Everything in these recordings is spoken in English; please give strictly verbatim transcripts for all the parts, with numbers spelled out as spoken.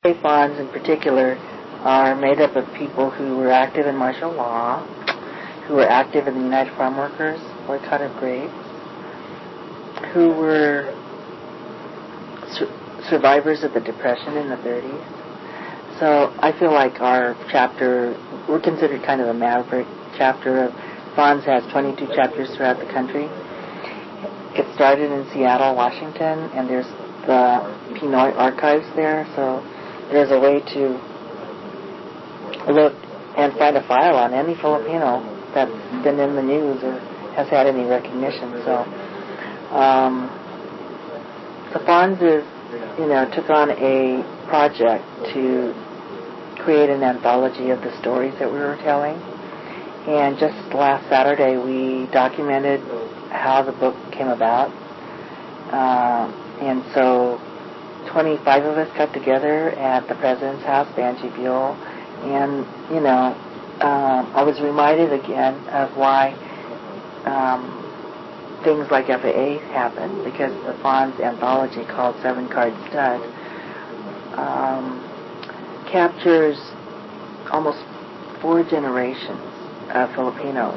Fonz in particular are made up of people who were active in martial law, who were active in the United Farm Workers boycott of grapes, who were sur- survivors of the Depression in the thirties. So I feel like our chapter, we're considered kind of a maverick chapter. Of Fonz has twenty-two chapters throughout the country. It started in Seattle, Washington, and there's the Pinoy archives there, so there's a way to look and find a file on any Filipino that's been in the news or has had any recognition. So, um, the Fonz is, you know, took on a project to create an anthology of the stories that we were telling. And just last Saturday, we documented how the book came about. Uh, and so twenty-five of us got together at the President's House, Banshee Buell, and, you know, um, I was reminded again of why um, things like F A A happened, because the Fonz anthology called Seven Card Stud um, captures almost four generations of Filipinos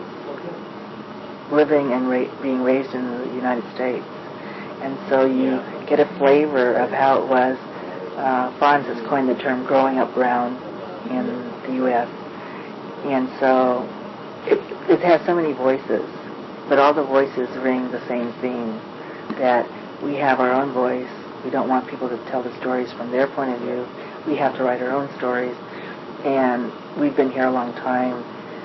living and ra- being raised in the United States. And so you get a flavor of how it was. Uh, Fonz has coined the term growing up brown in the U S And so it, it has so many voices, but all the voices ring the same theme, that we have our own voice. We don't want people to tell the stories from their point of view. We have to write our own stories. And we've been here a long time,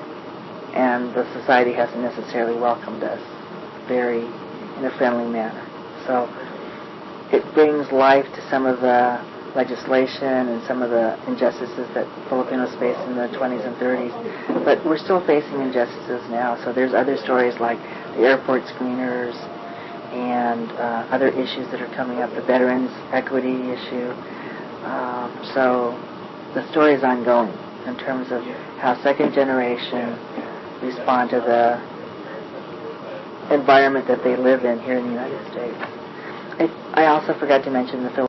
and the society hasn't necessarily welcomed us very in a friendly manner. So it brings life to some of the legislation and some of the injustices that Filipinos faced in the twenties and thirties. But we're still facing injustices now. So there's other stories like the airport screeners and uh, other issues that are coming up, the veterans equity issue. Um, so the story is ongoing in terms of how second generation respond to the environment that they live in here in the United States. I, I also forgot to mention the